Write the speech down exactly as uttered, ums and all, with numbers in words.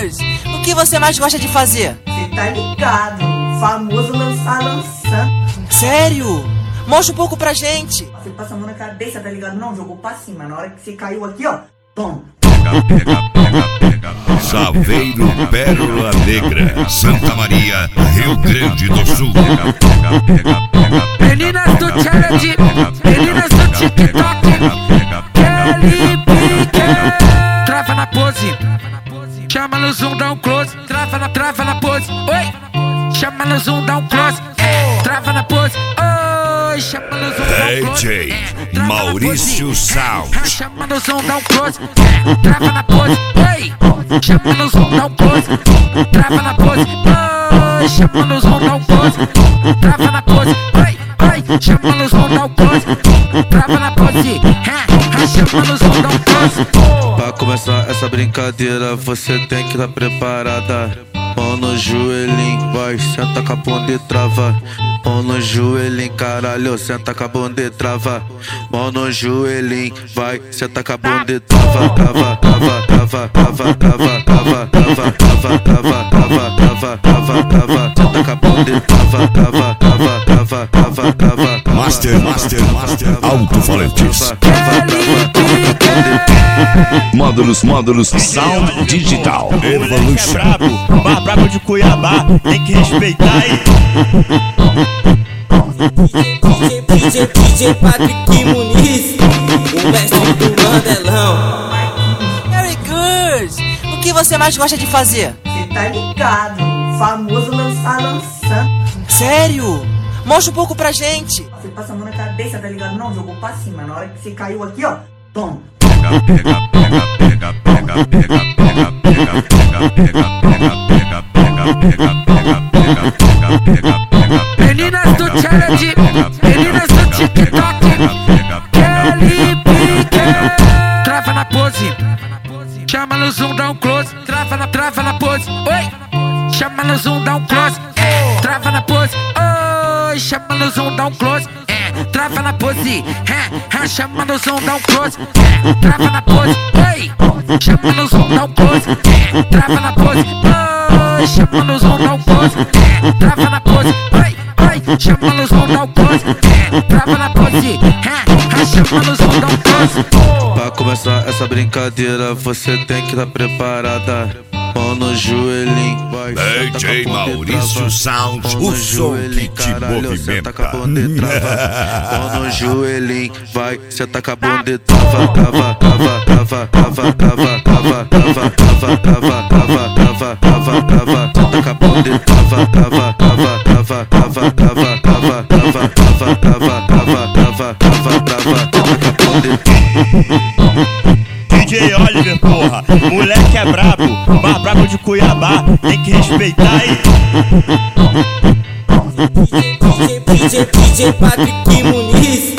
Girls, o que você mais gosta de fazer? Cê tá ligado, famoso lançar lançando. Sério? Mostra um pouco pra gente. Você passa a mão na cabeça, tá ligado? Não, jogou pra cima. Na hora que você caiu aqui, ó, toma. Pega, pega, pega, pega. Saveiro Pérola Negra, Santa Maria, Rio Grande do Sul. Pega, pega, pega, pega. Meninas do challenge, meninas do TikTok, Kelly Pique. Trava na pose, chama no zoom, dá um close. Trava na, trava na pose, oi. Chama no zoom, dá um close. Trava na pose, oi. Chama no zoom, dá um close. D J Maurício Sound. Chama no zoom, dá um close. Trava na pose, oi. Chama no zoom, dá um close. Trava na pose, oi. Chama no zoom, dá um close. Trava na pose, oi. Oi, chama no zoom, dá um close. Trava na pose, chama no zoom, dá um close. Pra começar essa brincadeira, você tem que estar preparada. Mão no joelhinho, vai, senta com a bunda e trava. Mão no joelhinho, caralho, senta com a bunda e trava. Mão no joelhinho, vai, senta com a bunda e trava. Trava, trava, trava, trava, trava, trava, trava, trava, trava, trava, trava, trava, trava. Senta com a bunda e trava, trava, trava, trava, trava, trava. Master, master, master, alto-falantes. Módulos, módulos, sound digital. Evolution. É brabo, bar brabo de Cuiabá, tem que respeitar aí. D J, D J Patrick Muniz, o mestre do Mandelão. Harry Girls, o que você mais gosta de fazer? Cê tá ligado, famoso lançar lançando. Sério? Mostra um pouco pra gente. Você passa a mão na cabeça, tá ligado? Não, jogou pra cima. Na hora que você caiu aqui, ó, toma. Pega, pega, pega, pega, pega, pega, pega, pega, pega, pega, pega, pega, pega, pega, pega, pega, pega. Meninas do challenge, meninas do TikTok, Kelly Pique. Trava na pose, chama no zoom, dá um close. Trava na, trava na pose, oi. Chama no zoom, dá um close. Trava na pose, oi. Chama no zoom, dá um close. Trava na pose, chama no zoom, dá um close. Trava na pose, oi. Chama no zoom, dá um close. Trava na pose, oi. Chama no zoom, dá um close. Trava na pose, oi. Oi, chama no zoom, dá um close. Trava na pose, chama no zoom, dá um close. Pra começar essa brincadeira, você tem que estar preparada. Mão no joelhinho, vai, D J Maurício Sound, o som que te movimenta. Mão no joelhinho, vai, senta com a bunda e trava, trava, trava, trava, trava, trava, trava, trava, trava, trava, trava, trava, trava, trava, senta com a bunda e trava, trava, trava, trava, trava, trava, trava, trava, trava, trava, trava, trava, trava, trava, senta com a bunda e D J Oliver, porra, moleque é brabo, bar brabo de Cuiabá, tem que respeitar aí. D J, D J, D J Patrick Muniz,